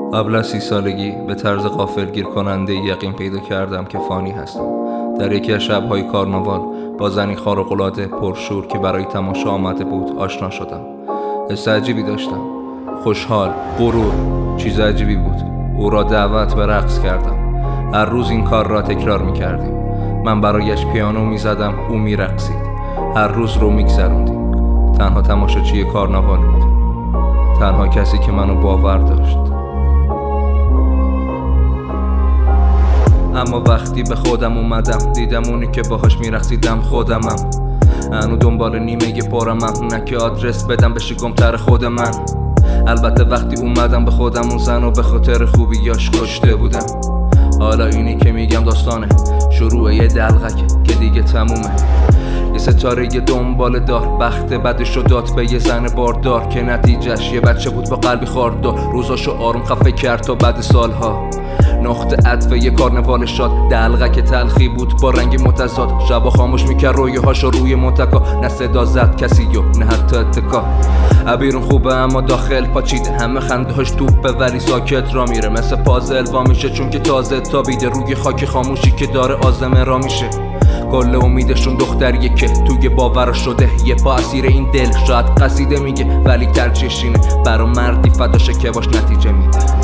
قبل از 30 سالگی به طرز غافلگیر کننده یقین پیدا کردم که فانی هستم. در یکی از شب‌های کارناوال با زنی خارق‌العاده پرشور که برای تماشا آمده بود آشنا شدم. حس عجیبی داشتم، خوشحال، غرور، چیز عجیبی بود. او را دعوت به رقص کردم. هر روز این کار را تکرار می‌کردیم. من برایش پیانو می‌زدم، او می‌رقصید. هر روز رو می‌گذروندیم. تنها تماشاچی کارناوال بود، تنها کسی که منو باور داشت. اما وقتی به خودم اومدم دیدم اونی که باهاش میرقصیدم خودمم. هنو دنبال نیمه پرمم، نه که آدرس بدم بشه گمتر خود من. البته وقتی اومدم به خودم اون زنو به خاطر خوبیاش کشته بودم. حالا اینی که میگم داستانه شروع یه دلغکه که دیگه تمومه. یه ستاره یه دنبال دار، بخت بدشو داد به یه زن باردار که نتیجهش یه بچه بود با قلبی خاردار. روزاشو آروم خفه کرد تا بعد سالها. نقطه عطف یه کارنوال شاد، دلغک تلخی بود با رنگ متضاد. شبا خاموش میکرد رویهاشو روی متکا، نه صدا زد کسی و نه حتی اتکا. بیرون خوبه اما داخل پاچیده، همه خنده هاش توپه ولی ساکت را میره. مثل پازل وا میشه چون که تازه تابیده روی خاک خاموشی که داره آزمه را میشه. کل امیدشون دختریه که توی باور شده یه پا اسیر این دل. شاید قصیده میگه ولی ترجیحش اینه برا مردی فداشه که باش نتیجه میده.